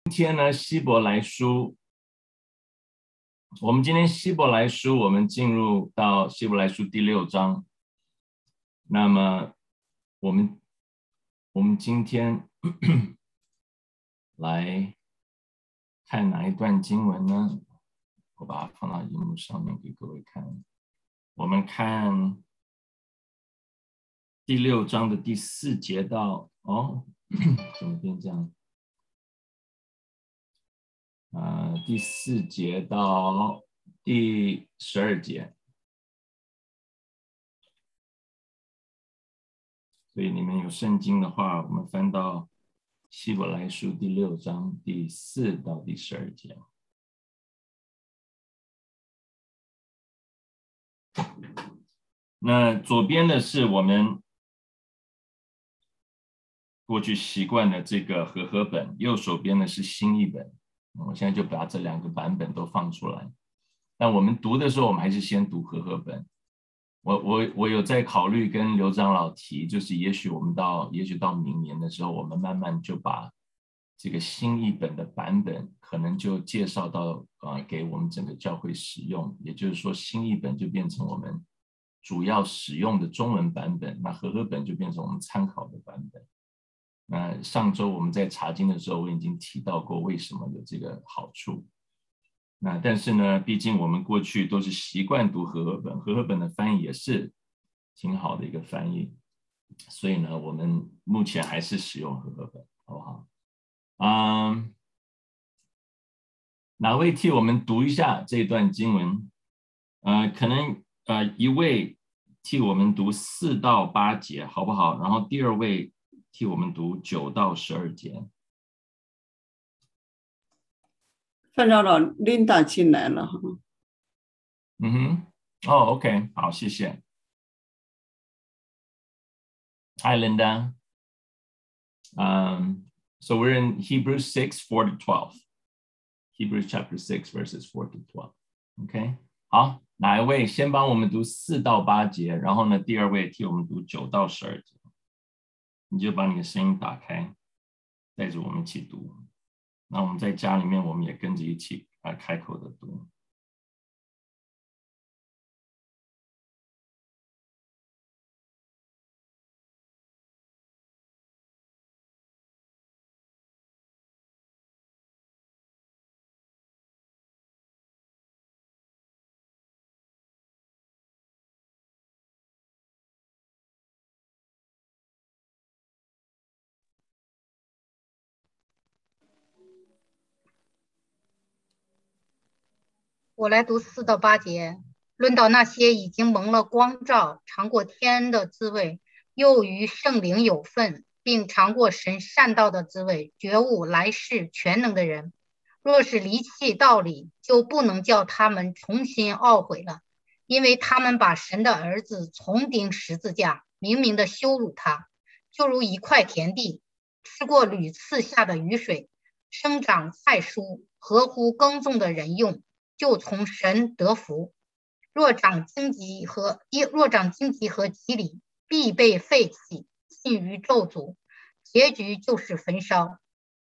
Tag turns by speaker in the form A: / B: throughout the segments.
A: 今天呢，希伯来书，我们今天希伯来书，我们进入到希伯来书第6章。那么我们今天来看哪一段经文呢？我把它放到荧幕上面给各位看。我们看第6章的第4节到怎么变这样？第4节到第12节。所以你们有圣经的话，我们翻到希伯来书第6章第4到第12节。那左边的是我们过去习惯的这个和合本，右手边的是新译本。我现在就把这2个版本都放出来。但我们读的时候，我们还是先读和合本。我有在考虑跟刘长老提，就是也许到明年的时候，我们慢慢就把这个新译本的版本可能就介绍到给我们整个教会使用，也就是说新译本就变成我们主要使用的中文版本，那和合本就变成我们参考的版本。那上周我们在查经的时候，我已经提到过为什么有这个好处。那但是呢，毕竟我们过去都是习惯读和合本，和合本的翻译也是挺好的一个翻译，所以呢，我们目前还是使用和合本，好不好？哪位替我们读一下这段经文？可能一位替我们读4到8节，好不好？然后第2位替我们读9到12节。
B: 范长老 Linda 进来了。
A: OK， 好，谢谢。Hi, Linda. So we're in Hebrews 6, 4 to 12. Hebrews chapter 6, verses 4 to 12. OK， 好，哪一位先帮我们读4到8节，然后呢，第2位替我们读9到12节。你就把你的声音打开，带着我们一起读。那我们在家里面，我们也跟着一起开口的读。
C: 我来读4到8节。论到那些已经蒙了光照，尝过天的滋味，又与圣灵有份，并尝过神善道的滋味，觉悟来世全能的人，若是离弃道理，就不能叫他们重新懊悔了，因为他们把神的儿子重钉十字架，明明的羞辱他，就如一块田地，吃过屡次下的雨水，生长菜蔬，合乎耕种的人用，就从神得福。若长荆棘和蒺藜，必被废弃，尽于咒诅，结局就是焚烧。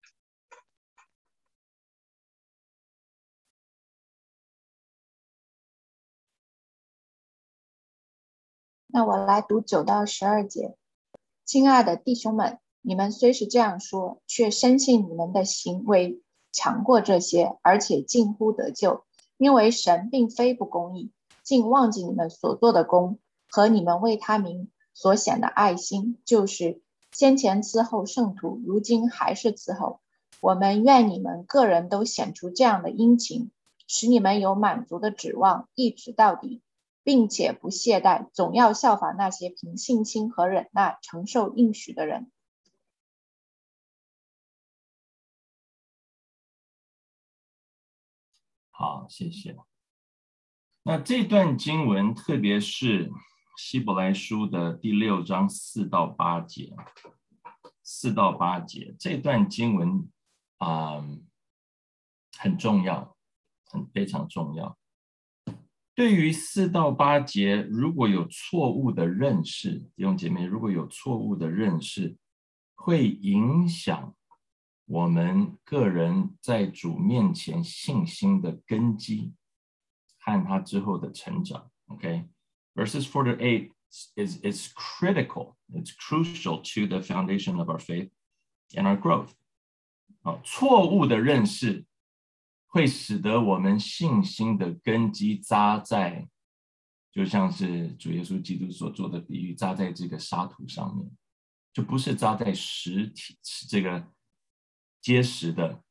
D: 那我来读9到12节。亲爱的弟兄们，你们虽是这样说，却深信你们的行为强过这些，而且近乎得救，因为神并非不公义，竟忘记你们所做的功和你们为他名所显的爱心，就是先前伺候圣徒，如今还是伺候。我们愿你们个人都显出这样的殷勤，使你们有满足的指望，一直到底，并且不懈怠，总要效法那些凭信心和忍耐承受应许的人。
A: 好，谢谢。那这段经文，特别是希伯来书的第6章4到8节，4到8节这段经文很重要，非常重要。对于4到8节，如果有错误的认识，弟兄姐妹，如果有错误的认识，会影响我们个人在主面前信心的根基和他之后的成长。Okay, verses 4 to 8 is critical. It's crucial to the foundation of our faith and our growth. 错误的认识会使得我们信心的根基扎在，就像是主耶稣基督所做的比喻，扎在这个沙土上面，就不是扎在实体这个结实的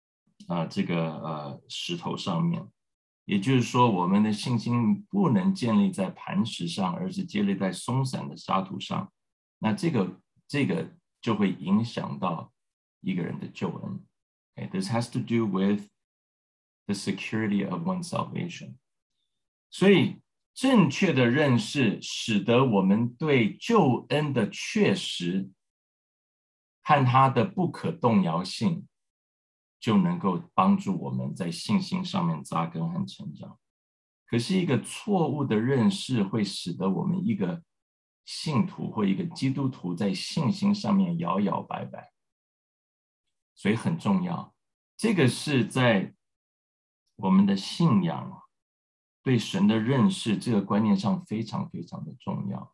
A: 石头上面。也就是说，我们的信心不能建立在磐石上，而是建立在松散的沙土上。那这个就会影响到一个人的救恩。Okay, this has to do with the security of one's salvation. 所以正确的认识使得我们对救恩的确实和它的不可动摇性就能够帮助我们在信心上面扎根和成长。可是一个错误的认识会使得我们一个信徒或一个基督徒在信心上面摇摇摆摆。所以很重要，这个是在我们的信仰对神的认识这个观念上非常非常的重要。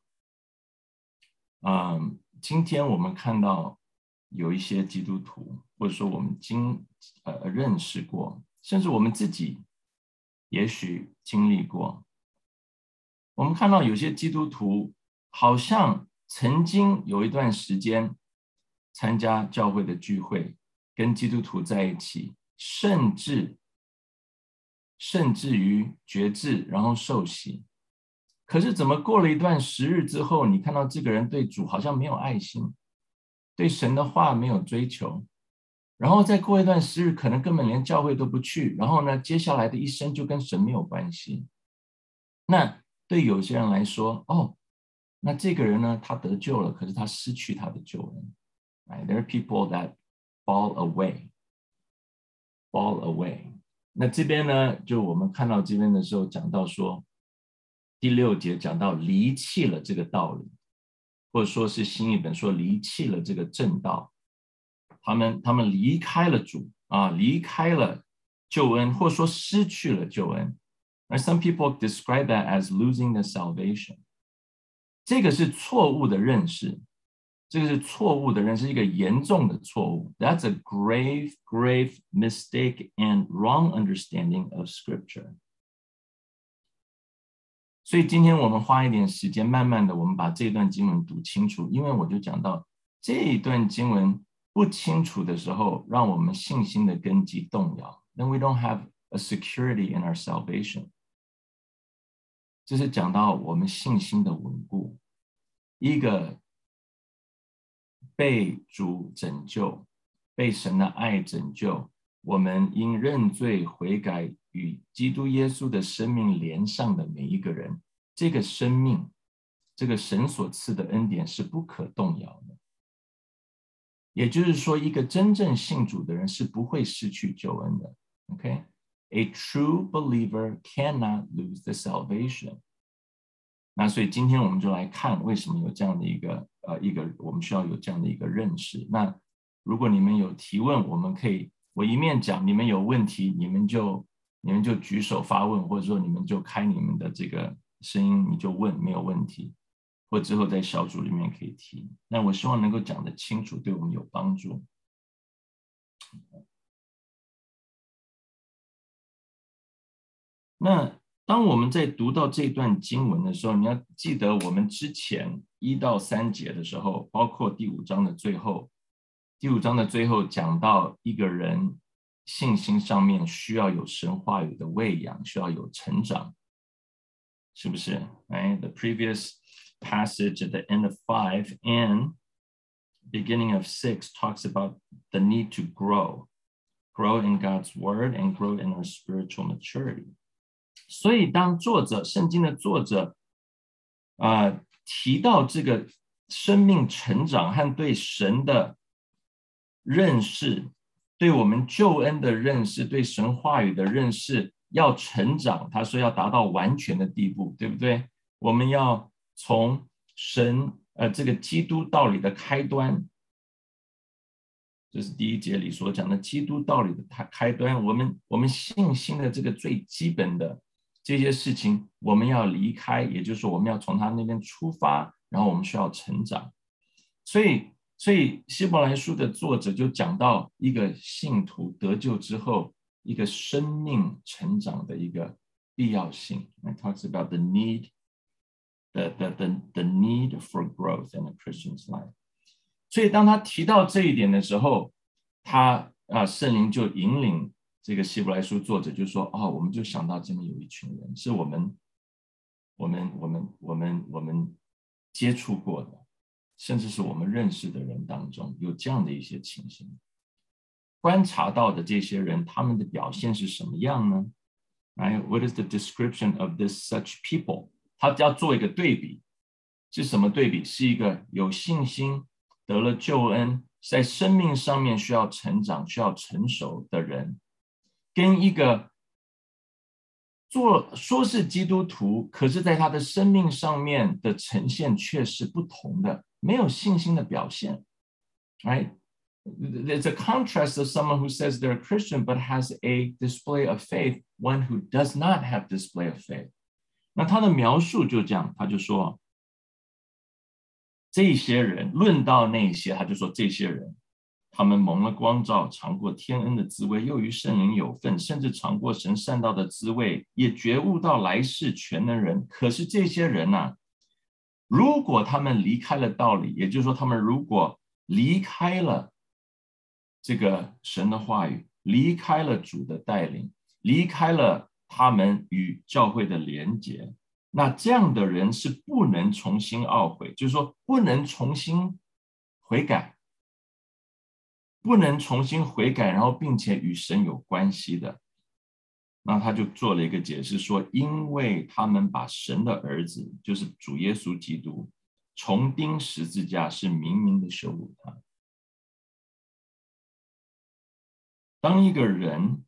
A: 今天我们看到有一些基督徒，或者说我们认识过，甚至我们自己也许经历过，我们看到有些基督徒好像曾经有一段时间参加教会的聚会，跟基督徒在一起，甚至于决志，然后受洗。可是怎么过了一段时日之后，你看到这个人对主好像没有爱心，对神的话没有追求，然后再过一段时日，可能根本连教会都不去，然后呢，接下来的一生就跟神没有关系。那对有些人来说，那这个人呢，他得救了，可是他失去他的救恩。There are people that fall away. 那这边呢，就我们看到这边的时候讲到说，第6节讲到离弃了这个道理，或者说是新译本说离弃了这个正道，他们离开了主离开了救恩，或者说失去了救恩。而 some people describe that as losing the salvation. 这个是错误的认识，这个是错误的认识，一个严重的错误。That's a grave, grave mistake and wrong understanding of Scripture. 所以今天我们花一点时间，慢慢的我们把这段经文读清楚，因为我就讲到这一段经文不清楚的时候，让我们信心的根基动摇。Then we don't have a security in our salvation. 这是讲到我们信心的稳固，一个被主拯救，被神的爱拯救，我们因认罪悔改与基督耶稣的生命连上的每一个人，这个生命，这个神所赐的恩典是不可动摇的。也就是说，一个真正信主的人是不会失去救恩的。Okay? A true believer cannot lose the salvation. 那所以今天我们就来看为什么有这样的一个我们需要有这样的一个认识。那如果你们有提问，我一面讲，你们有问题，你们就举手发问，或者说你们就开你们的这个声音，你就问，没有问题，或之后在小组里面可以提。那我希望能够讲得清楚，对我们有帮助。那当我们在读到这段经文的时候，你要记得我们之前1到3节的时候，包括第5章的最后讲到一个人信心上面需要有神话语的喂养，需要有成长，是不是？ The previous passage at the end of 5 and beginning of 6 talks about the need to grow in God's word and grow in our spiritual maturity. 所以当圣经的作者提到这个生命成长和对神的认识，对我们救恩的认识，对神话语的认识要成长，他说要达到完全的地步，对不对？我们要从神这个基督道理的开端这是第1节里所讲的基督道理的开端。我们信心的这个最基本的这些事情，我们要离开，也就是说我们要从他那边出发，然后我们需要成长。所以希伯来书的作者就讲到一个信徒得救之后一个生命成长的一个必要性。It talks about the need for growth in a Christian's life。所以当他提到这一点的时候，圣灵就引领这个希伯来书作者就说我们就想到这边有一群人是我们接触过的，甚至是我们认识的人当中有这样的一些情形。观察到的这些人，他们的表现是什么样呢？ Right? What is the description of this such people? 他要做一个对比，是什么对比？是一个有信心得了救恩，在生命上面需要成长需要成熟的人，跟一个说是基督徒，可是在他的生命上面的呈现却是不同的，没有信心的表现。 Right? There's a contrast of someone who says they're a Christian but has a display of faith, one who does not have display of faith. 那他的描述就这样，他就说这些人，论到那些，他就说这些人他们蒙了光照，尝过天恩的滋味，又与圣灵有份，甚至尝过神善道的滋味，也觉悟到来世全能人。可是这些人如果他们离开了道理，也就是说他们如果离开了这个神的话语，离开了主的带领，离开了他们与教会的连结，那这样的人是不能重新懊悔，就是说不能重新悔改，不能重新悔改，然后并且与神有关系的。那他就做了一个解释说，因为他们把神的儿子，就是主耶稣基督重钉十字架，是明明的羞辱他。当一个人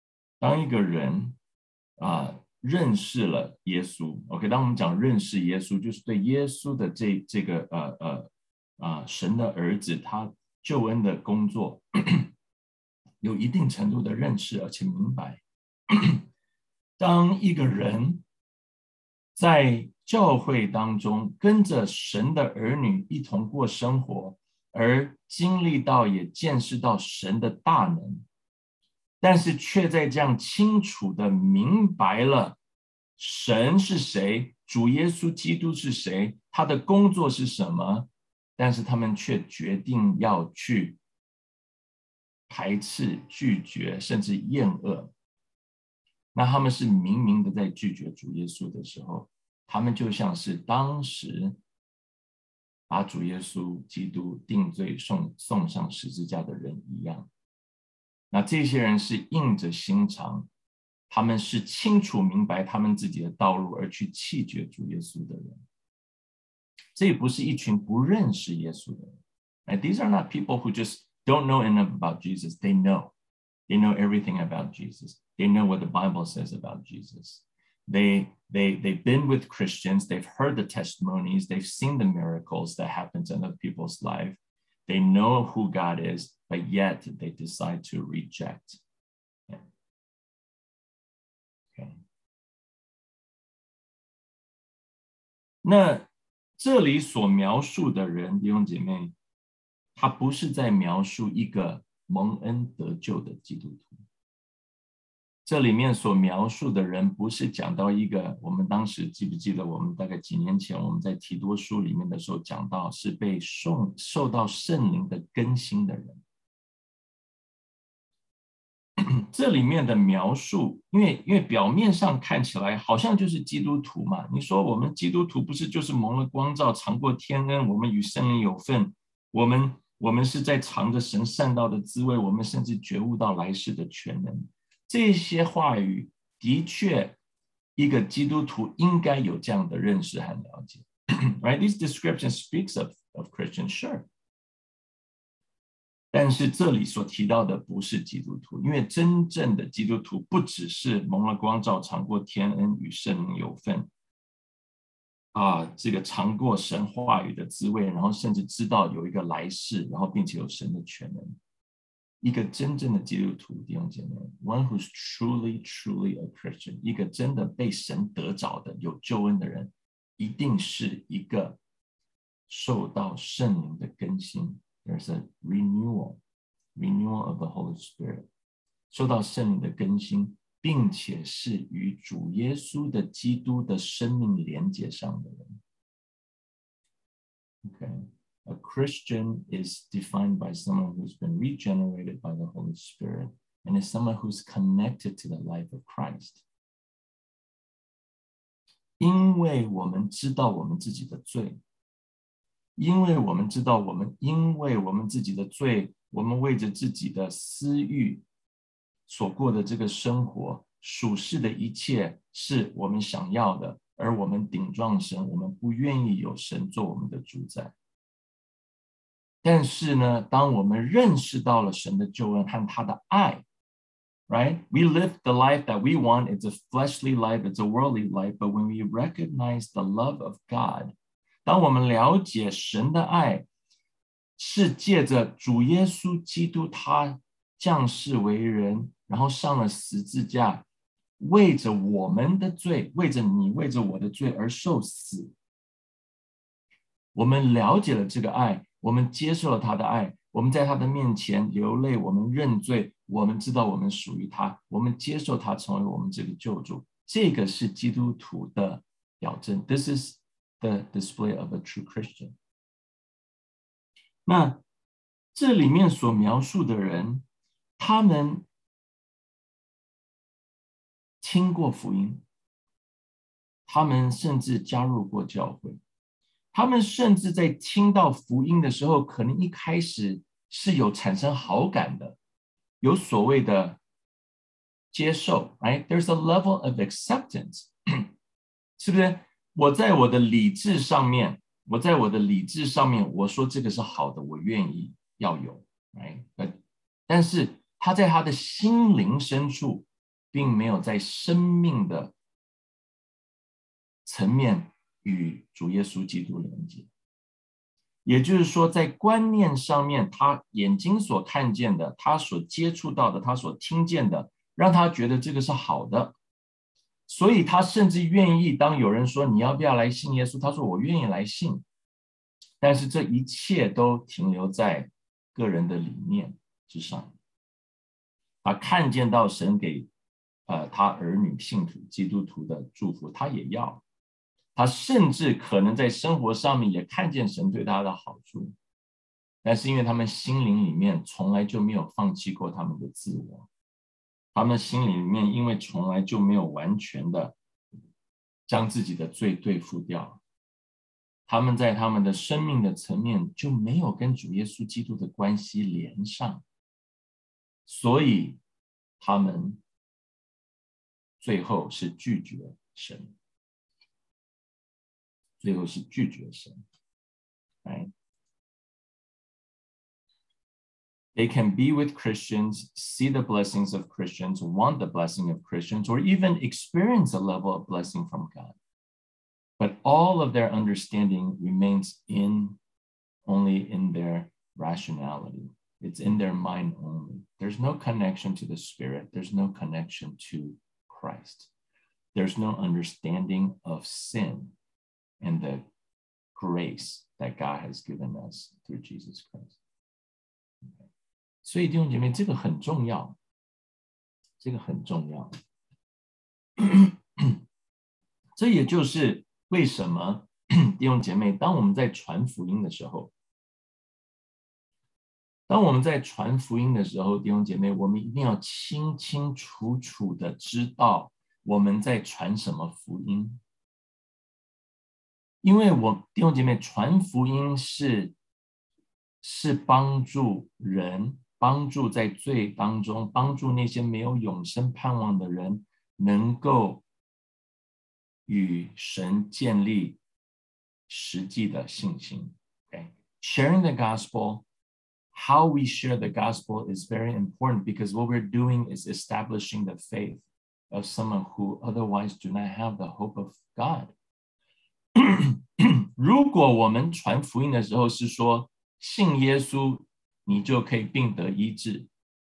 A: 认识了耶稣 ，OK， 当我们讲认识耶稣，就是对耶稣的这个神的儿子他救恩的工作有一定程度的认识，而且明白。当一个人在教会当中跟着神的儿女一同过生活，而经历到也见识到神的大能，但是却在这样清楚的明白了神是谁，主耶稣基督是谁，他的工作是什么，但是他们却决定要去排斥、拒绝，甚至厌恶。那他们是明明的在拒绝主耶稣的时候，他们就像是当时把主耶稣基督定罪送上十字架的人一样。那这些人是硬着心肠，他们是清楚明白他们自己的道路而去弃绝主耶稣的人。这不是一群不认识耶稣的人。And these are not people who just don't know enough about Jesus. They know everything about Jesus. They know what the Bible says about Jesus. They've been with Christians. They've heard the testimonies. They've seen the miracles that happen in other people's life. They know who God is, but yet they decide to reject. Okay. 那这里所描述的人，弟兄姐妹，他不是在描述一个蒙恩得救的基督徒。这里面所描述的人不是讲到一个，我们当时记不记得我们大概几年前我们在提多书里面的时候讲到是被受到圣灵的更新的人。这里面的描述，因为表面上看起来好像就是基督徒嘛，你说我们基督徒不是就是蒙了光照，尝过天恩，我们与圣灵有份，我们是在尝着神善道的滋味，我们甚至觉悟到来世的全能。这些话语的确一个基督徒应该有这样的认识和了解。Right? This description speaks of Christians, sure. 但是这里所提到的不是基督徒，因为真正的基督徒不只是蒙了光照，尝过天恩，与圣灵有份，这个尝过神话语的滋味，然后甚至知道有一个来世，然后并且有神的全能。 一个真正的基督徒，弟兄姐妹 ，one who's truly a Christian， 一个真的被神得着的有救恩的人，一定是一个受到圣灵的更新。There's a renewal of the Holy Spirit， 受到圣灵的更新，并且是与主耶稣的基督的生命连接上的人。Okay.A Christian is defined by someone who's been regenerated by the Holy Spirit and is someone who's connected to the life of Christ. 因为我们知道我们自己的罪，因为我们知道因为我们自己的罪，我们为着自己的私欲所过的这个生活，属世的一切是我们想要的，而我们顶撞神，我们不愿意有神做我们的主宰。但是呢，当我们认识到了神的救恩和他的爱 right? We live the life that we want. It's a fleshly life. It's a worldly life. But when we recognize the love of God, 当我们了解神的爱是借着主耶稣基督他降世为人，然后上了十字架，为着我们的罪，为着你，为着我的罪而受死。我们了解了这个爱，我们接受了他的爱，我们在他的面前流泪，我们认罪，我们知道我们属于他，我们接受他成为我们这个救主。这个是基督徒的表征。This is the display of a true Christian。那这里面所描述的人，他们听过福音，他们甚至加入过教会。他们甚至在听到福音的时候，可能一开始是有产生好感的，有所谓的接受 ，right? There's a level of acceptance， 是不是？我在我的理智上面，我说这个是好的，我愿意要有 ，right？ 但是他在他的心灵深处，并没有在生命的层面与主耶稣基督连接，也就是说，在观念上面，他眼睛所看见的，他所接触到的，他所听见的，让他觉得这个是好的，所以他甚至愿意，当有人说你要不要来信耶稣，他说我愿意来信，但是这一切都停留在个人的理念之上。他看见到神给他儿女信徒基督徒的祝福，他也要。他甚至可能在生活上面也看见神对他的好处，但是因为他们心灵里面从来就没有放弃过他们的自我，他们心里面因为从来就没有完全的将自己的罪对付掉，他们在他们的生命的层面就没有跟主耶稣基督的关系连上，所以他们最后是拒绝神。最后是拒绝神 right? They can be with Christians, see the blessings of Christians, want the blessing of Christians, or even experience a level of blessing from God. But all of their understanding remains only in their rationality. It's in their mind only. There's no connection to the Spirit. There's no connection to Christ. There's no understanding of sin.And the grace that God has given us through Jesus Christ. 所以弟兄姐妹，这个很重要，这个很重要。这也就是为什么弟兄姐妹，当我们在传福音的时候，弟兄姐妹，我们一定要清清楚楚的知道我们在传什么福音。因为弟兄姐妹，传福音是帮助人，帮助在罪当中，帮助那些没有永生盼望的人，能够与神建立实际的信心。Okay? Sharing the gospel, how we share the gospel is very important because what we're doing is establishing the faith of someone who otherwise do not have the hope of God.如果我们传福音的时候是说信耶稣你就可以病得医治，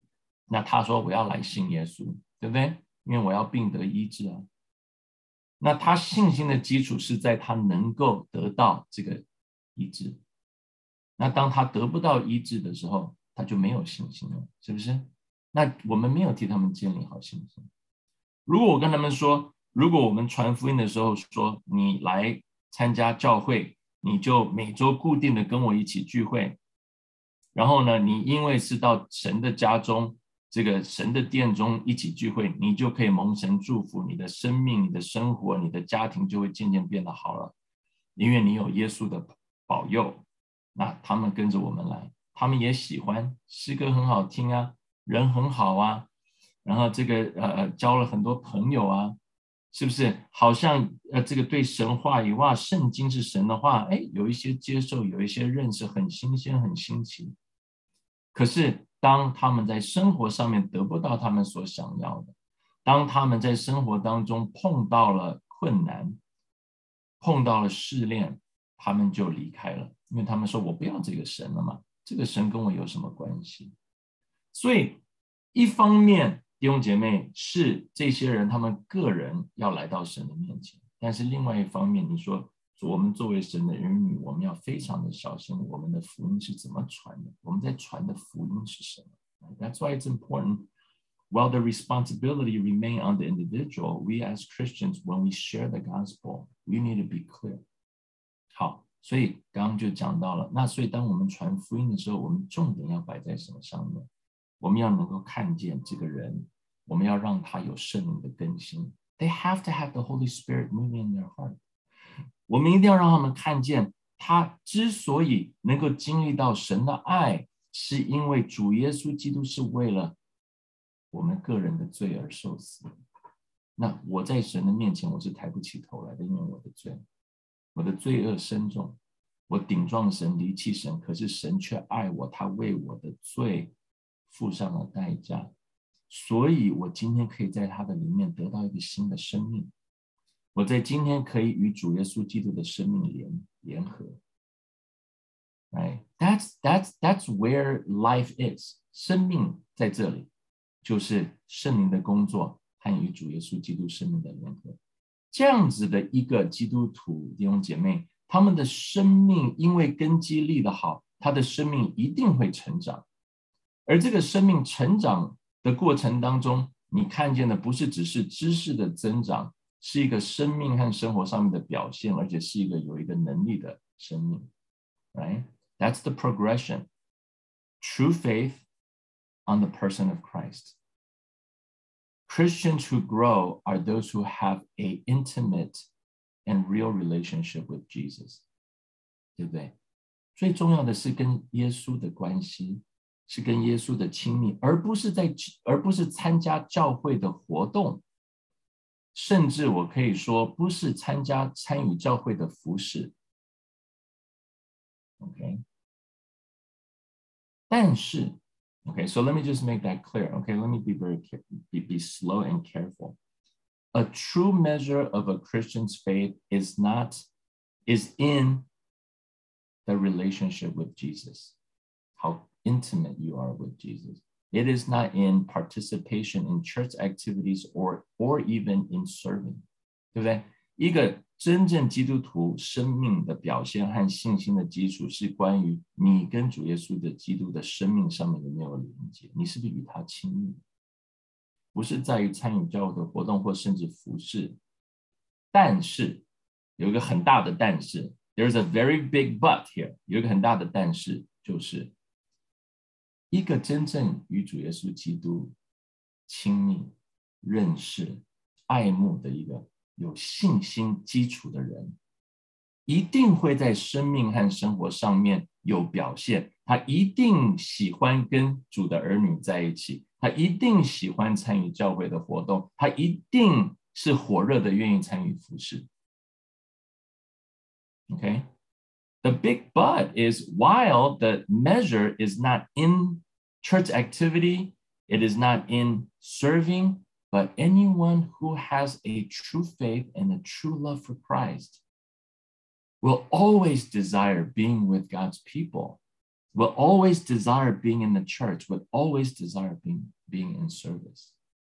A: 那他说我要来信耶稣，对不对？因为我要病得医治啊。那他信心的基础是在他能够得到这个医治。那当他得不到医治的时候，他就没有信心了，是不是？那我们没有替他们建立好信心。如果我跟他们说，如果我们传福音的时候说你来参加教会，你就每周固定的跟我一起聚会，然后呢，你因为是到神的家中，这个神的殿中一起聚会，你就可以蒙神祝福，你的生命、你的生活、你的家庭就会渐渐变得好了，因为你有耶稣的保佑。那他们跟着我们来，他们也喜欢，诗歌很好听啊，人很好啊，然后这个交了很多朋友啊，是不是？好像这个对神话语哇，圣经是神的话，哎，有一些接受，有一些认识，很新鲜，很新奇。可是当他们在生活上面得不到他们所想要的，当他们在生活当中碰到了困难，碰到了试炼，他们就离开了，因为他们说我不要这个神了嘛，这个神跟我有什么关系？所以一方面弟兄姐妹是这些人他们个人要来到神的面前，但是另外一方面你说我们作为神的儿女，我们要非常的小心我们的福音是怎么传的，我们在传的福音是什么。 That's why it's important. While the responsibility remains on the individual, we as Christians, when we share the gospel, we need to be clear. 好，所以刚刚就讲到了，那所以当我们传福音的时候，我们重点要摆在什么上面？我们要能够看见这个人，我们要让他有圣灵的更新。They have to have the Holy Spirit moving in their heart. 我们一定要让他们看见，他之所以能够经历到神的爱，是因为主耶稣基督是为了我们个人的罪而受死。那我在神的面前，我是抬不起头来的，因为我的罪恶深重，我顶撞神，离弃神，可是神却爱我，他为我的罪付上了代价，所以我今天可以在他的里面得到一个新的生命。我在今天可以与主耶稣基督的生命联合。Right? That's where life is. 生命在这里，就是圣灵的工作和与主耶稣基督生命的联合。这样子的一个基督徒弟兄姐妹，他们的生命因为根基立得好，他的生命一定会成长。而这个生命成长的过程当中，你看见的不是只是知识的增长，是一个生命和生活上面的表现，而且是有一个能力的生命。Right? That's the progression. True faith on the person of Christ. Christians who grow are those who have an intimate and real relationship with Jesus. 对不对？最重要的是跟耶稣的关系，是跟耶稣的亲密，而不是参加教会的活动，甚至我可以说不是参与教会的服事。Okay? 但是 Okay, so let me just make that clear. Okay, let me be slow and careful. A true measure of a Christian's faith is in the relationship with Jesus. How intimate you are with Jesus. It is not in participation in church activities or even in serving. 对不对？一个真正基督徒生命的表现和信心的基础是关于你跟主耶稣的基督的生命上面有没有连接，你是不是与他亲密，不是在于参与教会的活动或甚至服事。但是有一个很大的但是， there's a very big but here. 有一个很大的但是，就是一个真正与主耶稣基督亲密、认识、爱慕的一个有信心基础的人，一定会在生命和生活上面有表现。他一定喜欢跟主的儿女在一起，他一定喜欢参与教会的活动，他一定是火热的愿意参与服事。Okay? The big but is while the measure is not in church activity, it is not in serving, but anyone who has a true faith and a true love for Christ will always desire being with God's people will always desire being in the church, will always desire being in service.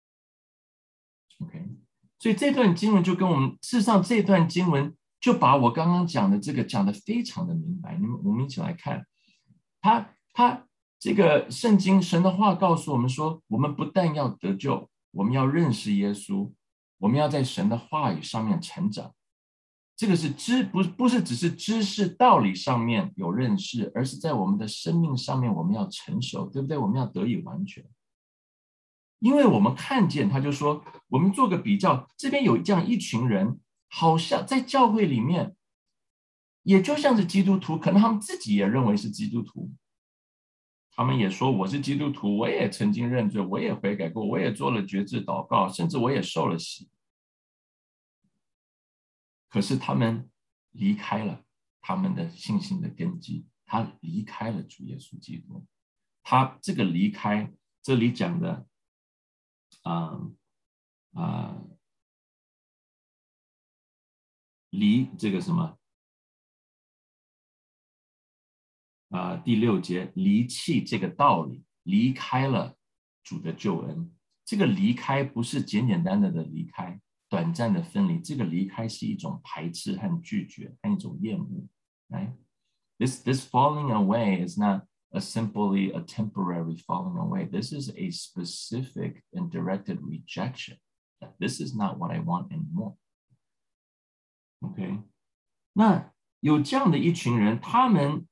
A: OK， 所以这段经文就跟我们，事实上这段经文就把我刚刚讲的这个讲得非常的明白。我们一起来看，他这个圣经神的话告诉我们说，我们不但要得救，我们要认识耶稣，我们要在神的话语上面成长。这个是不是只是知识道理上面有认识，而是在我们的生命上面我们要成熟，对不对？我们要得以完全。因为我们看见，他就说，我们做个比较，这边有这样一群人，好像在教会里面，也就像是基督徒，可能他们自己也认为是基督徒，他们也说我是基督徒，我也曾经认罪，我也悔改过，我也做了决志祷告，甚至我也受了洗。可是他们离开了他们的信心的根基，他离开了主耶稣基督。他这个离开，这里讲的离这个什么第6节，离弃这个道理，离开了主的救恩。这个离开不是简简单单的离开，短暂的分离，这个离开是一种排斥和拒绝，和一种厌恶。Right? This falling away is not simply a temporary falling away. This is a specific and directed rejection. This is not what I want anymore. OK， 那有这样的一群人，他们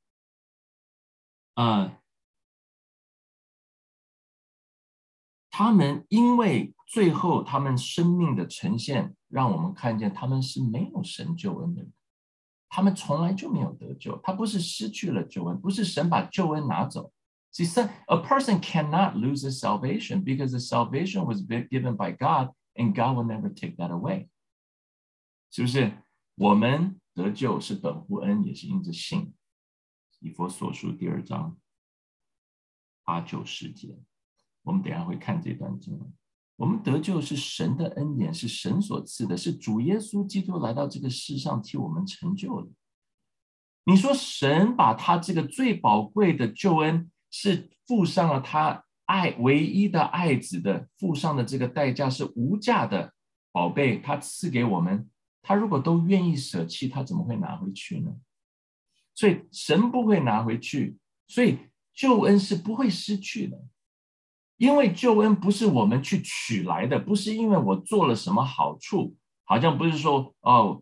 A: 因为最后他们生命的呈现，让我们看见他们是没有神救恩的人，他们从来就没有得救。他不是失去了救恩，不是神把救恩拿走。See, a person cannot lose his salvation because the salvation was given by God, and God will never take that away. 是不是？我们得救是本乎恩，也是因着信。以弗所书2章8、9、10节，我们等一下会看这段经文。我们得救是神的恩典，是神所赐的，是主耶稣基督来到这个世上替我们成就的。你说神把他这个最宝贵的救恩，是付上了他唯一的爱子的，付上的这个代价是无价的宝贝，他赐给我们。他如果都愿意舍弃，他怎么会拿回去呢？所以神不会拿回去，所以救恩是不会失去的。因为救恩不是我们去取来的，不是因为我做了什么好处，好像不是说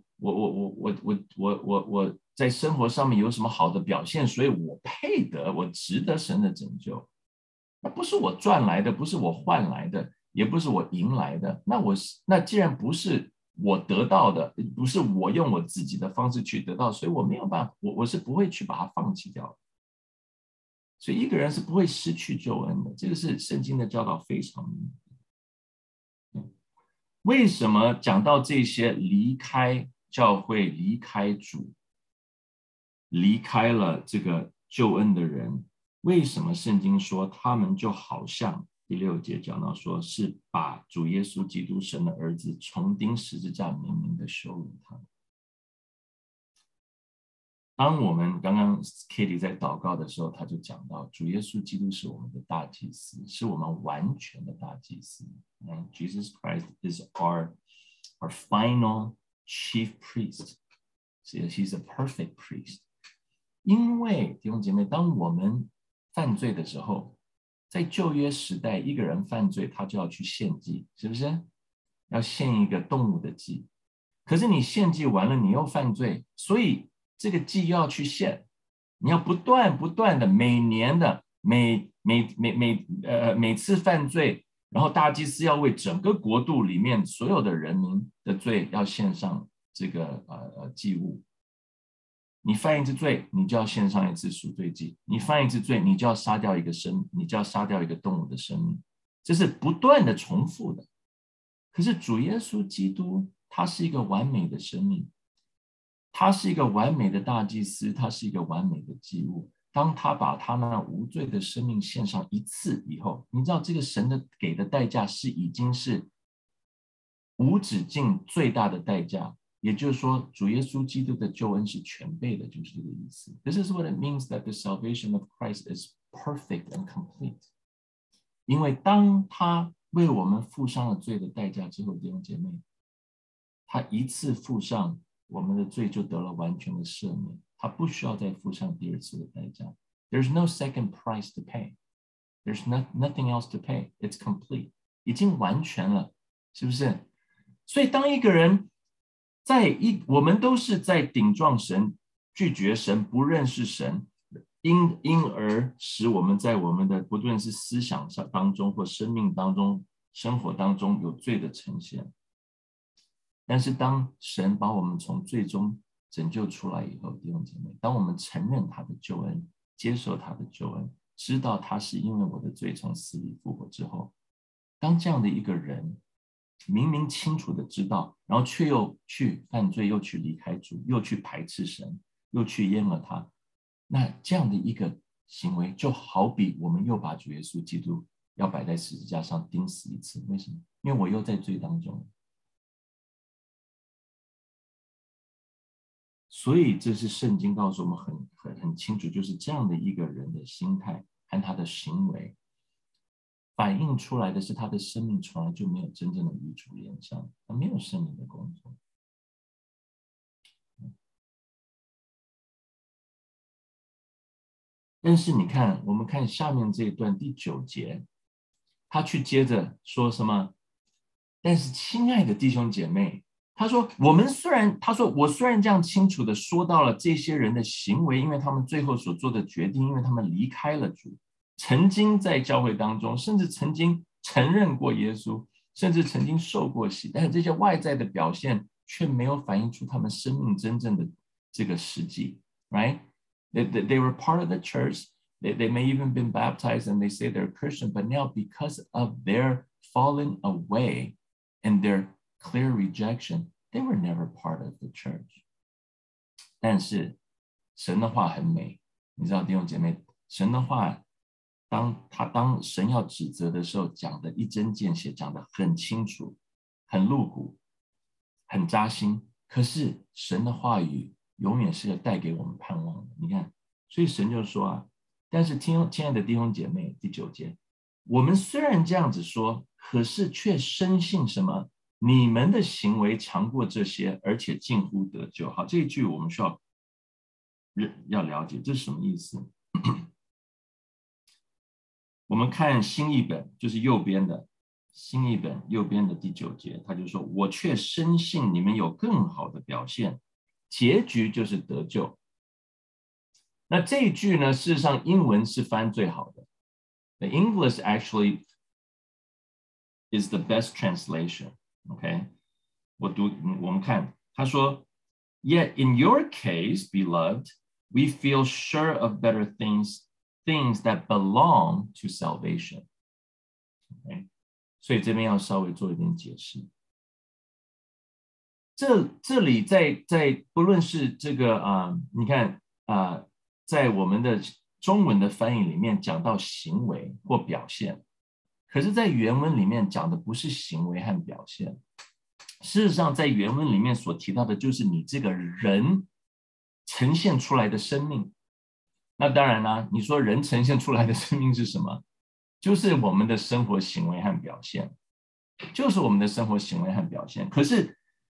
A: 我在生活上面有什么好的表现，所以我配得，我值得神的拯救。那不是我赚来的，不是我换来的，也不是我赢来的。那既然不是我得到的，不是我用我自己的方式去得到，所以我没有办法，我是不会去把它放弃掉的。所以一个人是不会失去救恩的，这个是圣经的教导非常明白。为什么讲到这些离开教会、离开主、离开了这个救恩的人，为什么圣经说他们就好像第6节讲到说，是把主耶稣基督神的儿子重钉十字架，明明的羞辱他？当我们刚刚 Katie 在祷告的时候，他就讲到主耶稣基督是我们的大祭司，是我们完全的大祭司。And Jesus Christ is our final chief priest. He's a perfect priest. 因为弟兄姐妹，当我们犯罪的时候，在旧约时代，一个人犯罪，他就要去献祭，是不是？要献一个动物的祭。可是你献祭完了，你又犯罪，所以这个祭要去献，你要不断的每年的每次犯罪，然后大祭司要为整个国度里面所有的人民的罪要献上这个祭物。你犯一次罪，你就要献上一次赎罪祭；你犯一次罪，你就要杀掉一个动物的生命，这是不断的重复的。可是主耶稣基督，他是一个完美的生命。他是一个完美的大祭司，他是一个完美的祭物。当他把他那无罪的生命献上一次以后，你知道这个神的给的代价是已经是无止境最大的代价， 也就是说，主耶稣基督的救恩是全备的，就是这个意思。This is what it means that the salvation of Christ is perfect and complete. 因为当他为我们付上了罪的代价之后，弟兄姐妹，他一次付上我们的罪就得了完全的赦免，他不需要再付上第二次的代价。There's no second price to pay. There's nothing else to pay. It's complete. 已经完全了，是不是？所以当一个人我们都是在顶撞神、拒绝神、不认识神，因而使我们在我们的不论是思想当中或生命当中、生活当中有罪的呈现。但是当神把我们从罪中拯救出来以后，弟兄姐妹，当我们承认他的救恩，接受他的救恩，知道他是因为我的罪从死里复活之后，当这样的一个人明明清楚的知道，然后却又去犯罪，又去离开主，又去排斥神，又去淹了他，那这样的一个行为就好比我们又把主耶稣基督要摆在十字架上钉死一次。为什么？因为我又在罪当中。所以这是圣经告诉我们很清楚，就是这样的一个人的心态和他的行为反映出来的是他的生命从来就没有真正的与主连上，他没有圣灵的工作。但是你看，我们看下面这一段第9节，他去接着说什么？但是亲爱的弟兄姐妹，他说我虽然这样清楚的说到了这些人的行为，因为他们最后所做的决定，因为他们离开了主，曾经在教会当中，甚至曾经承认过耶稣，甚至曾经受过洗，但是这些外在的表现却没有反映出他们生命真正的这个实际 ，right? They were part of the church. They may even been baptized and they say they're Christian, but now because of their falling away and their clear rejection, they were never part of the church. 但是神的话很美，你知道弟兄姐妹，神的话当神要指责的时候，讲的一针见血，讲的很清楚，很露骨，很扎心。可是神的话语永远是要带给我们盼望的。你看，所以神就说啊，但是亲爱的弟兄姐妹，第9节，我们虽然这样子说，可是却深信什么？你们的行为长过这些，而且近乎得救。好，这一句我们需要了解，这是什么意思？我们看新译本，就是右边的新译本右边的第9节，他就说：“我却深信你们有更好的表现，结局就是得救。”那这一句呢，事实上英文是翻最好的。The English actually is the best translation. OK， 我们看，他說 Yet in your case, beloved, we feel sure of better things that belong to salvation. OK， 所以这边要稍微做一点解释。这里在不论是这个你看在我们的中文的翻译里面讲到行为或表现。可是在原文里面讲的不是行为和表现，事实上在原文里面所提到的就是你这个人呈现出来的生命。那当然啦，你说人呈现出来的生命是什么？就是我们的生活行为和表现，就是我们的生活行为和表现。可是，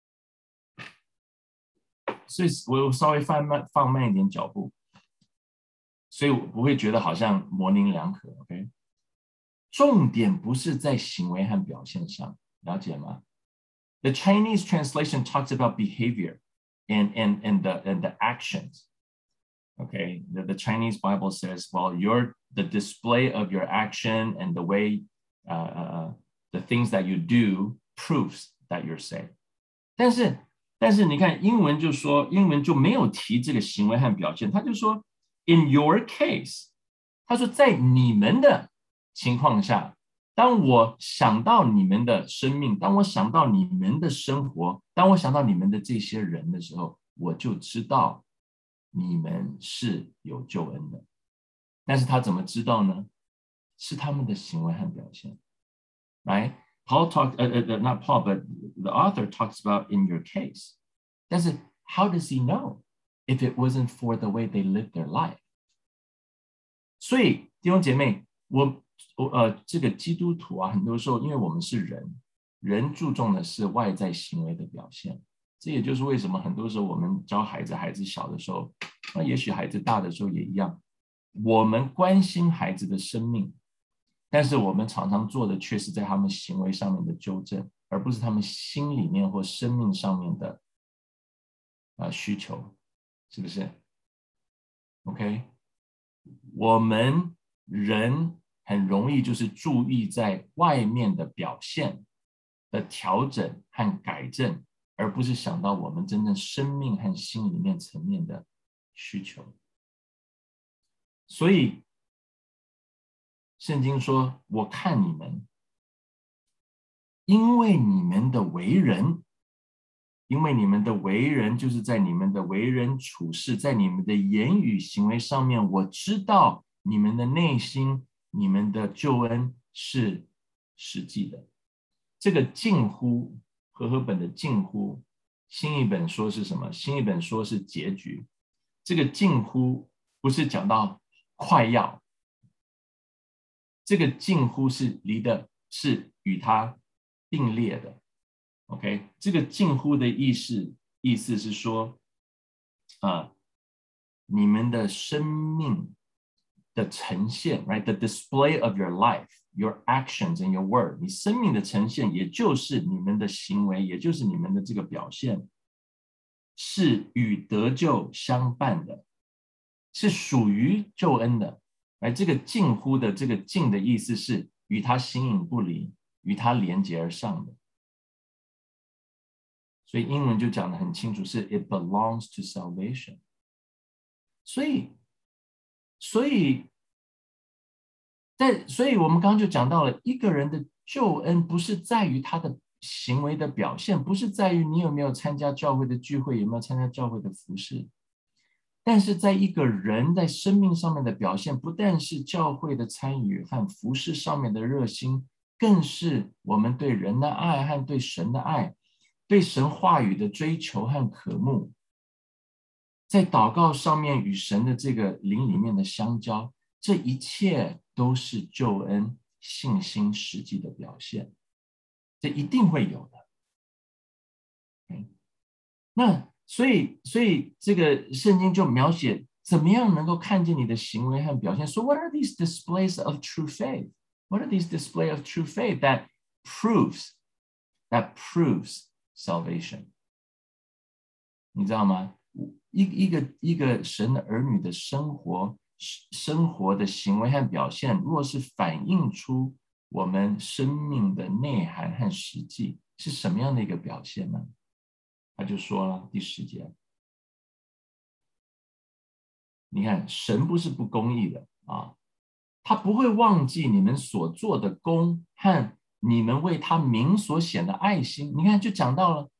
A: 所以我稍微放慢一点脚步，所以我不会觉得好像模棱两可 ，OK？重点不是在行为和表现上，了解吗？ The Chinese translation talks about behavior and the actions. Okay, the Chinese Bible says, well, the display of your action and the way the things that you do proves that you're saved. 但是你看英文就没有提这个行为和表现，他就说 in your case， 他说在你们的情况下，当我想到你们的生命，当我想到你们的生活，当我想到你们的这些人的时候，我就知道你们是有救恩的。但是他怎么知道呢？是他们的行为和表现。Right? Paul talked, not Paul, but the author talks about in your case. 但是 how does he know if it wasn't for the way they lived their life？ 所以弟兄姐妹，这个基督徒啊，很多时候因为我们是人，人注重的是外在行为的表现。这也就是为什么很多时候我们教孩子，孩子小的时候，那也许孩子大的时候也一样，我们关心孩子的生命，但是我们常常做的却是在他们行为上面的纠正，而不是他们心里面或生命上面的需求，是不是 ？OK， 我们人很容易就是注意在外面的表现的调整和改正，而不是想到我们真正生命和心里面层面的需求。所以圣经说，我看你们，因为你们的为人，就是在你们的为人处事，在你们的言语行为上面，我知道你们的内心，你们的救恩是实际的。这个近乎，和合本的近乎，新译本说是什么？新译本说是结局。这个近乎不是讲到快要，这个近乎是离的，是与它并列的。OK， 这个近乎的意思是说，你们的生命的呈现 ，right？ The display of your life, your actions and your word， 你生命的呈现，也就是你们的行为，也就是你们的这个表现，是与得救相伴的，是属于救恩的。而这个近乎的这个近的意思是与他形影不离，与他连结而上的。所以英文就讲得很清楚，是 it belongs to salvation。所以我们刚刚就讲到了，一个人的救恩不是在于他的行为的表现，不是在于你有没有参加教会的聚会，有没有参加教会的服事，但是在一个人在生命上面的表现，不但是教会的参与和服事上面的热心，更是我们对人的爱和对神的爱，对神话语的追求和渴慕，在祷告上面与神的这个灵里面的相交，这一切都是救恩信心实际的表现，这一定会有的。那所以这个圣经就描写怎么样能够看见你的行为和表现。So what are these displays of true faith? What are these displays of true faith that proves salvation? 你知道吗？一个神的儿女的生活的行为和表现，若是反映出我们生命的内涵和实际，是什么样的一个表现呢？他就说了，第10节，你看，神不是不公义的啊，他不会忘记你们所做的功和你们为他名所显的爱心。你看，就讲到了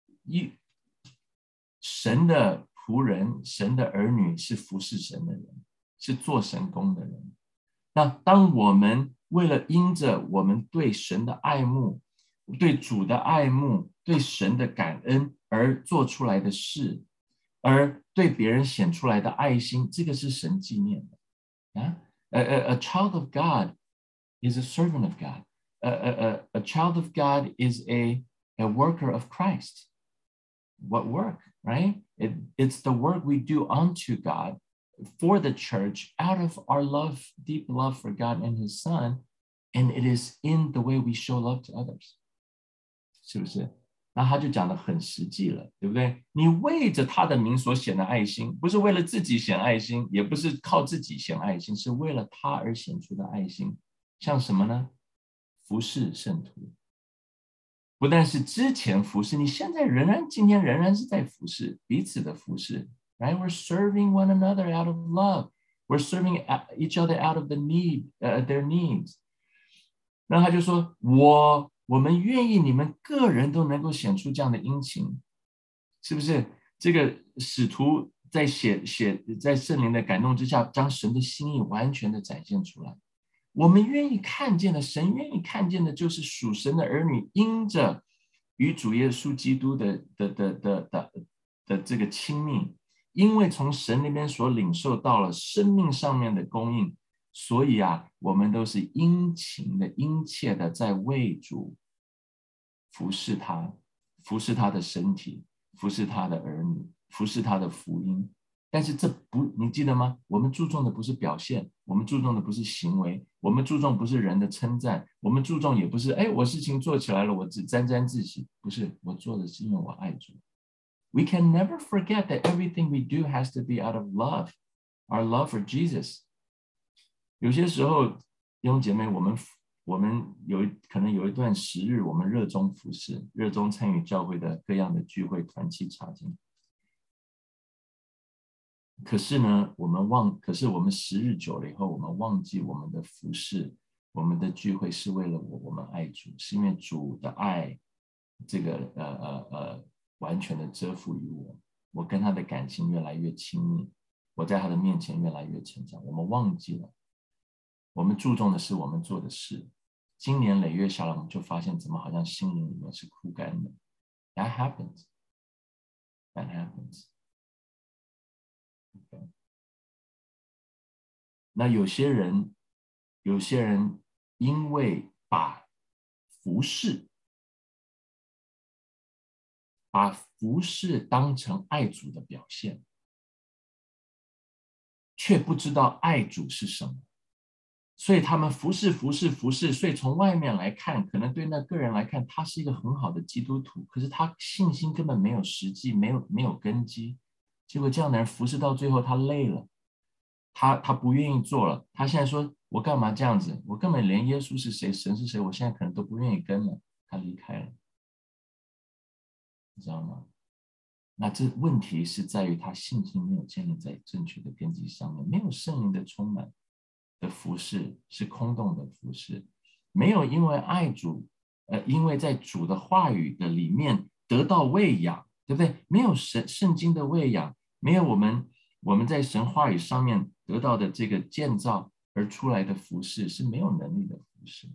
A: 神的仆人，神的儿女是服侍神的人，是做神工的人。那当我们为了因着我们对神的爱慕，对主的爱慕，对神的感恩而做出来的事，而对别人显出来的爱心，这个是神纪念的啊。A child of God is a servant of God. A child of God is a worker of Christ. What work, right? It's the work we do unto God for the church out of our love, deep love for God and His Son, and it is in the way we show love to others. 是不是？那他就讲得很实际了，对不对？你为着他的名所显的爱心，不是为了自己显爱心，也不是靠自己显爱心，是为了他而显出的爱心。像什么呢？服侍圣徒。不但是之前服侍，你现在今天仍然是在服侍，彼此的服侍。Right? We're serving one another out of love. We're serving each other out of their needs. 那他就说，我们愿意你们个人都能够显出这样的殷勤，是不是？这个使徒在在圣灵的感动之下，将神的心意完全的展现出来。我们愿意看见的，神愿意看见的就是属神的儿女因着与主耶稣基督的这个亲密，因为从神那边所领受到了生命上面的供应，所以啊，我们都是殷勤的、殷切的在为主服侍他，服侍他的身体，服侍他的儿女，服侍他的福音。但是这不，你记得吗？我们注重的不是表现，我们注重的不是行为，我们注重不是人的称赞，我们注重也不是我事情做起来了，我只沾沾自喜，不是，我做的是因为我爱主。We can never forget that everything we do has to be out of love, our love for Jesus. 有些时候，弟兄姐妹，我们可能有一段时日，我们热衷服事，热衷参与教会的各样的聚会、团契、查经。可是呢，可是我们时日久了以后，我们忘记我们的服事，我们的聚会是为了我们爱主，是因为主的爱，这个完全的遮覆于我，我跟他的感情越来越亲密，我在他的面前越来越成长。我们忘记了，我们注重的是我们做的事。经年累月下来，我们就发现怎么好像心灵里面是枯干的。That happens. That happens.Okay. 那有些人因为把服事当成爱主的表现，却不知道爱主是什么，所以他们服事，所以从外面来看，可能对那个人来看，他是一个很好的基督徒，可是他信心根本没有实际，没有根基。结果这样的人服事到最后，他累了，他不愿意做了。他现在说：“我干嘛这样子？我根本连耶稣是谁、神是谁，我现在可能都不愿意跟了。”他离开了，你知道吗？那这问题是在于他信心没有建立在正确的根基上面，没有圣灵的充满的服事是空洞的服事，没有因为爱主，因为在主的话语的里面得到喂养，对不对？没有圣经的喂养，没有我们在神话语上面得到的这个建造而出来的服事是没有能力的服事。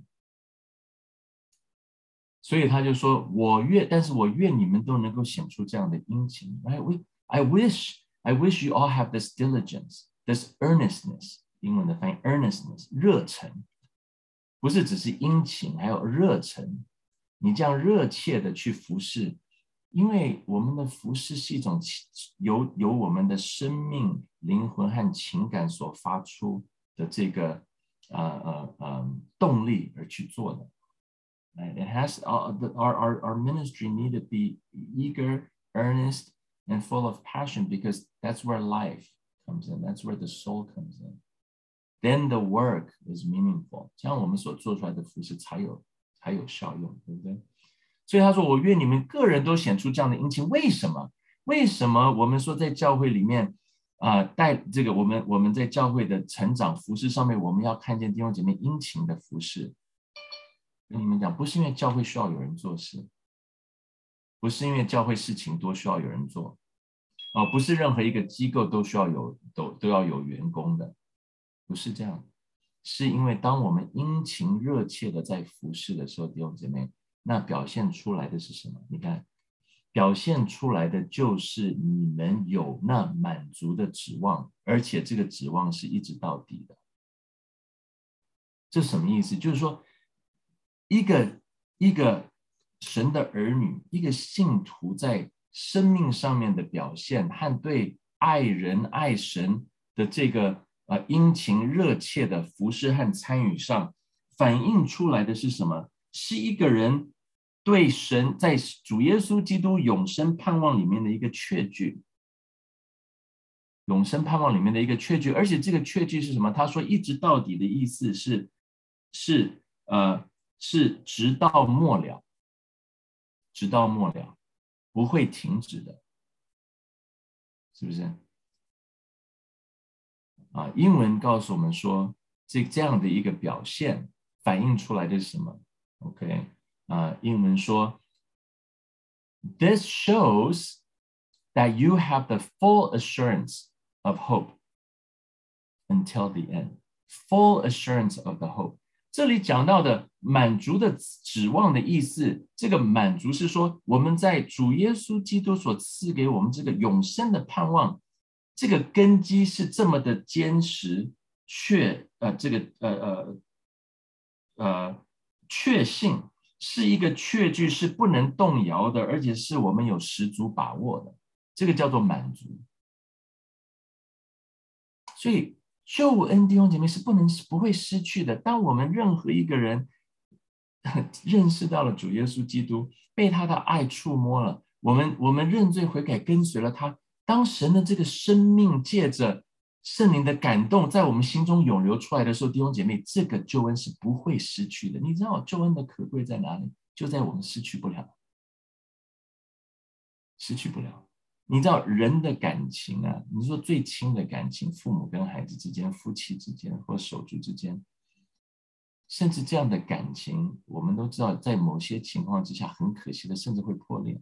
A: 所以他就说：“但是我愿你们都能够显出这样的殷勤。” I wish you all have this diligence, this earnestness. 英文的翻译 earnestness 热忱，不是只是殷勤，还有热忱。你这样热切的去服事，因为我们的服事是一种由我们的生命、灵魂和情感所发出的这个动力而去做的。It has our ministry need to be eager, earnest, and full of passion, because that's where life comes in. That's where the soul comes in. Then the work is meaningful. 这样我们所做出来的服事才有效用，对不对？所以他说：“我愿你们个人都显出这样的殷勤。”为什么？为什么我们说在教会里面带这个我们在教会的成长服事上面，我们要看见弟兄姐妹殷勤的服事？跟你们讲，不是因为教会需要有人做事，不是因为教会事情多需要有人做，不是任何一个机构都需要都要有员工的，不是这样，是因为当我们殷勤热切的在服事的时候，弟兄姐妹，那表现出来的是什么？你看，表现出来的就是你们有那满足的指望，而且这个指望是一直到底的。这是什么意思？就是说，一个神的儿女，一个信徒在生命上面的表现和对爱人爱神的这个殷勤热切的服事和参与上，反映出来的是什么？是一个人对神在主耶稣基督永生盼望里面的一个确据，永生盼望里面的一个确据，而且这个确据是什么？他说一直到底的意思是直到末了，直到末了，不会停止的，是不是？英文告诉我们说，这样的一个表现反映出来的是什么 ？OK， 英文说 ，This shows that you have the full assurance of hope until the end. Full assurance of the hope. 这里讲到的满足的指望的意思，这个满足是说我们在主耶稣基督所赐给我们这个永生的盼望，这个根基是这么的坚实，确信是一个确据，是不能动摇的，而且是我们有十足把握的，这个叫做满足。所以救恩弟兄姐妹是不会失去的。当我们任何一个人认识到了主耶稣基督，被他的爱触摸了，我们认罪悔改，跟随了他，当神的这个生命借着圣灵的感动在我们心中涌流出来的时候，弟兄姐妹，这个救恩是不会失去的。你知道救恩的可贵在哪里？就在我们失去不了。你知道人的感情啊，你说最亲的感情，父母跟孩子之间，夫妻之间，或手足之间，甚至这样的感情，我们都知道在某些情况之下很可惜的，甚至会破裂。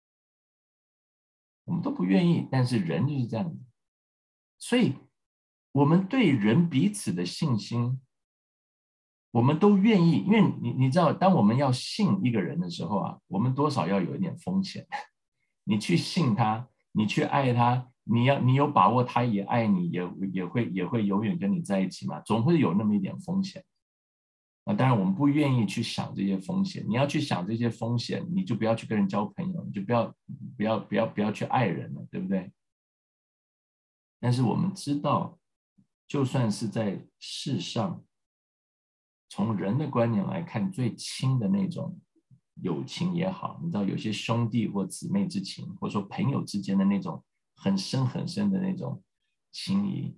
A: 我们都不愿意，但是人就是这样子。所以我们对人彼此的信心，我们都愿意，因为你知道，当我们要信一个人的时候啊，我们多少要有一点风险。你去信他，你去爱他，你有把握他也爱你，也会永远跟你在一起嘛？总会有那么一点风险。当然我们不愿意去想这些风险。你要去想这些风险，你就不要去跟人交朋友，你就不要去爱人了，对不对？但是我们知道，就算是在世上，从人的观念来看，最亲的那种友情也好，你知道有些兄弟或姊妹之情，或者说朋友之间的那种很深很深的那种情谊，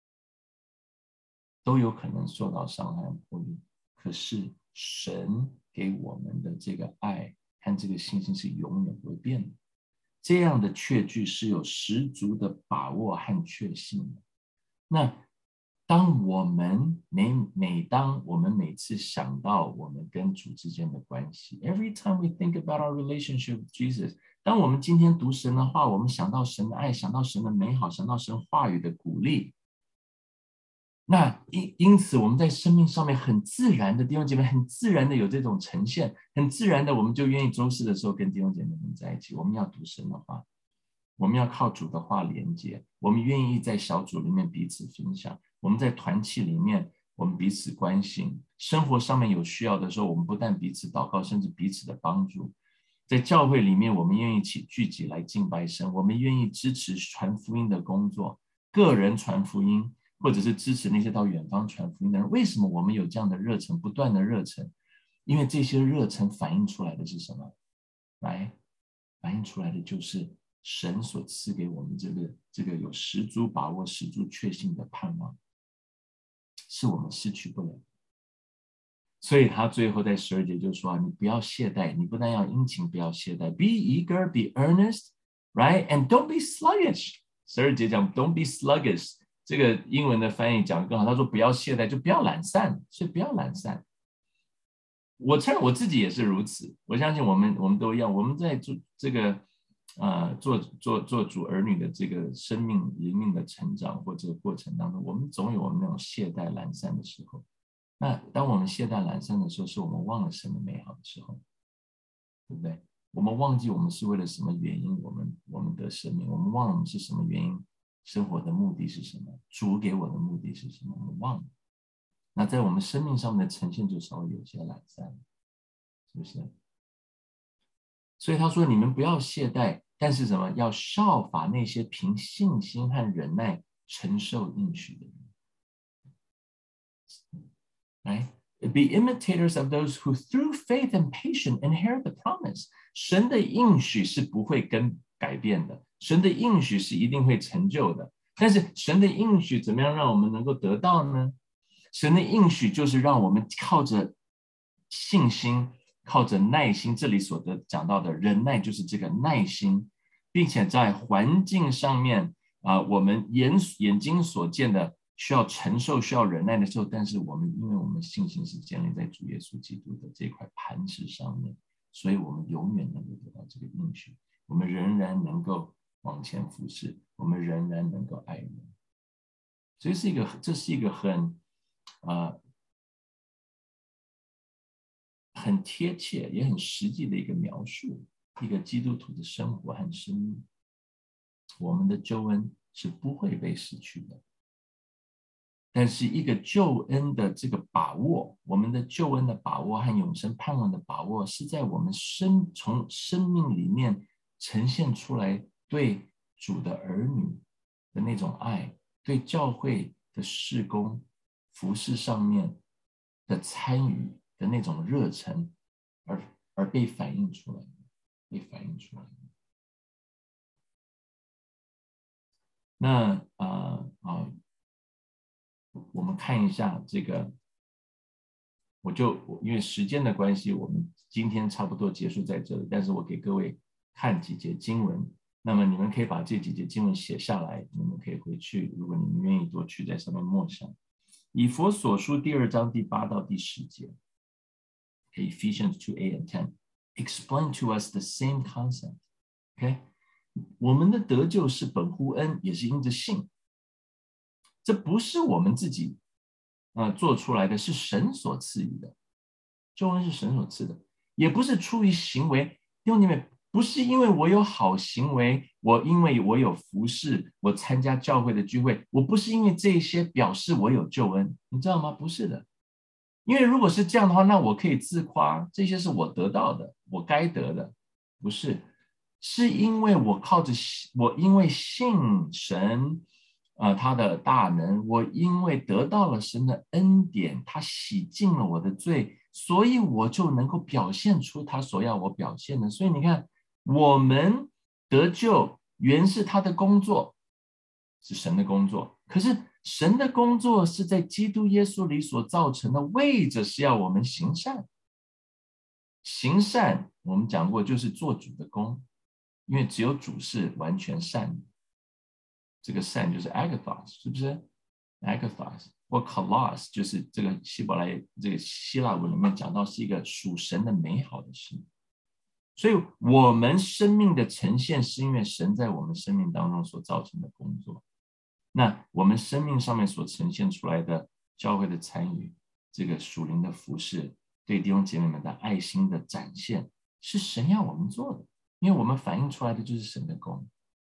A: 都有可能受到伤害和破裂。可是神给我们的这个爱和这个信心是永远不会变的，这样的确据是有十足的把握和确信的。那当我们每次想到我们跟主之间的关系 ，every time we think about our relationship with Jesus， 当我们今天读神的话，我们想到神的爱，想到神的美好，想到神话语的鼓励，那因此我们在生命上面很自然的，弟兄姐妹很自然的有这种呈现，很自然的我们就愿意周四的时候跟弟兄姐妹们在一起。我们要读神的话，我们要靠主的话连接，我们愿意在小组里面彼此分享，我们在团契里面我们彼此关心，生活上面有需要的时候，我们不但彼此祷告，甚至彼此的帮助。在教会里面，我们愿意一起聚集来敬拜神，我们愿意支持传福音的工作，个人传福音，或者是支持那些到远方传福音的人。为什么我们有这样的热忱，不断的热忱？因为这些热忱反映出来的是什么？反映出来的就是神所赐给我们这个有十足把握、十足确信的盼望，是我们失去不了。所以他最后在12节就说，你不要懈怠，你不但要殷勤，不要懈怠 ，be eager, be earnest, right? And don't be sluggish. 12节讲 don't be sluggish， 这个英文的翻译讲得更好，他说不要懈怠，就不要懒散，所以不要懒散。我承认我自己也是如此，我相信我们都一样，我们在做这个做主儿女的这个生命灵命的成长或这个过程当中，我们总有我们那种懈怠懒散的时候。那当我们懈怠懒散的时候，是我们忘了神的美好的时候，对不对？我们忘记我们是为了什么原因我们得生命，我们忘了我们是什么原因，生活的目的是什么，主给我的目的是什么，我们忘了。那在我们生命上面的呈现就稍微有些懒散，是不是？所以他说你们不要懈怠，但是什么？要效法那些凭信心和忍耐承受应许的人。Right? Be imitators of those who through faith and patience inherit the promise. 神的应许是不会改变的，神的应许是一定会成就的。但是神的应许怎么样让我们能够得到呢？神的应许就是让我们靠着信心，靠着耐心，这里所讲到的忍耐就是这个耐心，并且在环境上面我们眼睛所见的需要承受、需要忍耐的时候，但是因为我们信心是建立在主耶稣基督的这块磐石上面，所以我们永远能够得到这个应许，我们仍然能够往前服侍，我们仍然能够爱人。所以这是一个很很贴切也很实际的一个描述，一个基督徒的生活和生命。我们的救恩是不会被失去的，但是一个救恩的这个把握，我们的救恩的把握和永生盼望的把握，是在我们从生命里面呈现出来对主的儿女的那种爱，对教会的事工服事上面的参与的那种热忱，而被反映出来，那我们看一下这个，因为时间的关系，我们今天差不多结束在这里。但是我给各位看几节经文，那么你们可以把这几节经文写下来，你们可以回去，如果你们愿意多去在上面默想。以弗所书2章第8到第10节 ，Ephesians 2:8 and 10 explain to us the same concept. OK， 我们的得救是本乎恩，也是因着信。这不是我们自己做出来的，是神所赐予的。救恩是神所赐的，也不是出于行为。弟兄姐妹，不是因为我有好行为，因为我有服事，我参加教会的聚会，我不是因为这些表示我有救恩，你知道吗？不是的。因为如果是这样的话，那我可以自夸，这些是我得到的，我该得的。不是，是因为我因为信神他的大能，我因为得到了神的恩典，他洗净了我的罪，所以我就能够表现出他所要我表现的。所以你看，我们得救原是他的工作，是神的工作，可是神的工作是在基督耶稣里所造成的，为着是要我们行善。行善我们讲过，就是做主的工，因为只有主是完全善的。这个善就是 agathos， 是不是 agathos 或 kalos， 就是这个希腊文里面讲到是一个属神的美好的事。所以我们生命的呈现是因为神在我们生命当中所造成的工作。那我们生命上面所呈现出来的教会的参与，这个属灵的服事，对弟兄姐妹们的爱心的展现，是神要我们做的，因为我们反映出来的就是神的工。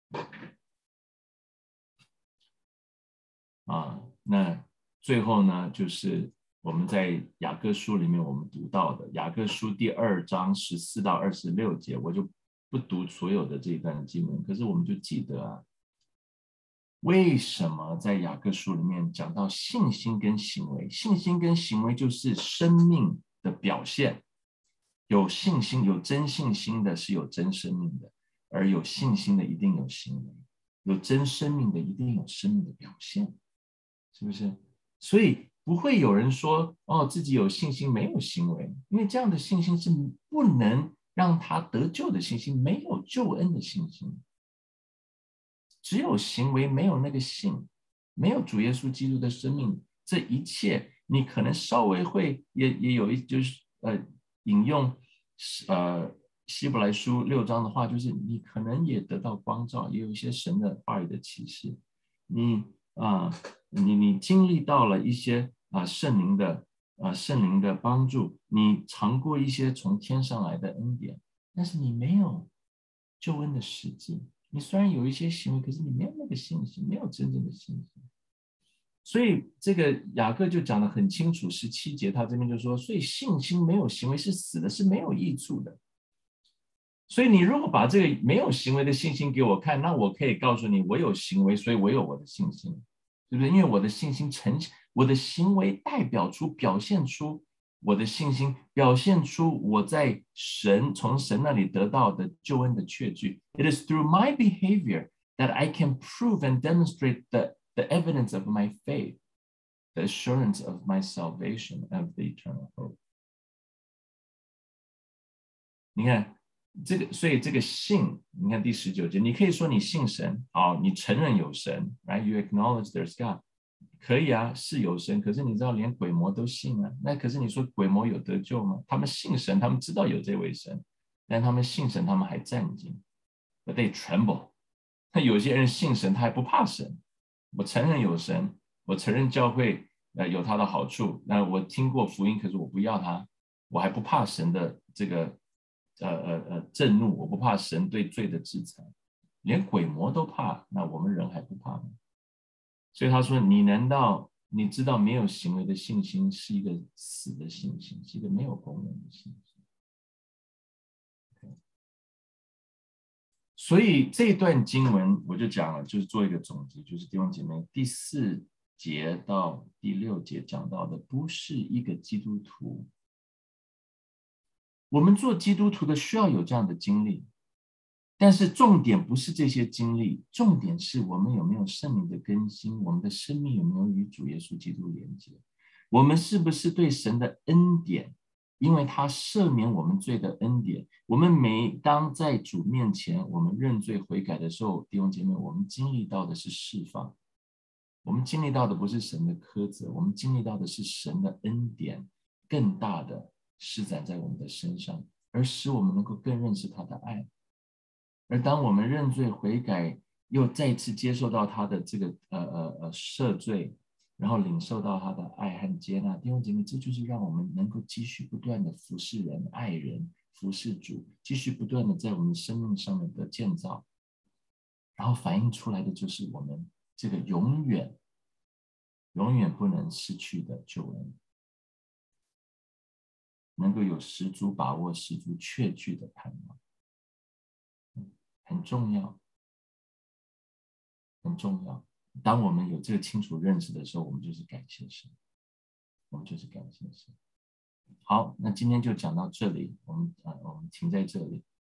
A: 那最后呢，就是我们在雅各书里面我们读到的雅各书2章14到26节，我就不读所有的这一段经文，可是我们就记得为什么在雅各书里面讲到信心跟行为？信心跟行为就是生命的表现，有信心有真信心的是有真生命的，而有信心的一定有行为，有真生命的一定有生命的表现，是不是？所以不会有人说自己有信心没有行为，因为这样的信心是不能让他得救的信心，没有救恩的信心。只有行为，没有那个信，没有主耶稣基督的生命，这一切你可能稍微会也有就是引用希伯来书6章的话，就是你可能也得到光照，也有一些神的话语的启示，你经历到了一些圣灵的帮助，你尝过一些从天上来的恩典，但是你没有救恩的实际。你虽然有一些行为，可是你没有那个信心，没有真正的信心。所以这个雅各就讲得很清楚，17节他这边就说，所以信心没有行为是死的，是没有益处的。所以你如果把这个没有行为的信心给我看，那我可以告诉你，我有行为，所以我有我的信心，对不对？因为我的信心我的行为表现出我的信心，表现出我在从神那里得到的救恩的确据。It is through my behavior that I can prove and demonstrate the evidence of my faith, the assurance of my salvation, of the eternal hope. 你看所以这个信，你看第19节，你可以说你信神，你承认有神 ，right? You acknowledge there's God. 可以啊，是有神，可是你知道连鬼魔都信啊，那可是你说鬼魔有得救吗？他们信神，他们知道有这位神，但他们信神，他们还战惊 ，but they tremble。那有些人信神，他还不怕神。我承认有神，我承认教会有他的好处，那我听过福音，可是我不要他， 我还不怕神的这个震怒，我不怕神对罪的制裁，连鬼魔都怕，那我们人还不怕吗？所以他说，你难道你知道没有行为的信心是一个死的信心，是一个没有功能的信心？所以这段经文我就讲了，就是做一个总结，就是弟兄姐妹第4节到第6节讲到的，不是一个基督徒，我们做基督徒的需要有这样的经历，但是重点不是这些经历，重点是我们有没有圣灵的更新，我们的生命有没有与主耶稣基督连接，我们是不是对神的恩典，因为他赦免我们罪的恩典，我们每当在主面前我们认罪悔改的时候，弟兄姐妹，我们经历到的是释放，我们经历到的不是神的苛责，我们经历到的是神的恩典更大的施展在我们的身上，而使我们能够更认识他的爱。而当我们认罪悔改，又再次接受到他的这个赦罪，然后领受到他的爱和接纳，弟兄姐妹，这就是让我们能够继续不断的服侍人、爱人、服侍主，继续不断的在我们生命上面的建造，然后反映出来的就是我们这个永远不能失去的救恩，能够有十足把握、十足确据的盼望。很重要，很重要。当我们有这个清楚认识的时候，我们就是感谢神，我们就是感谢神。好，那今天就讲到这里，我们停在这里。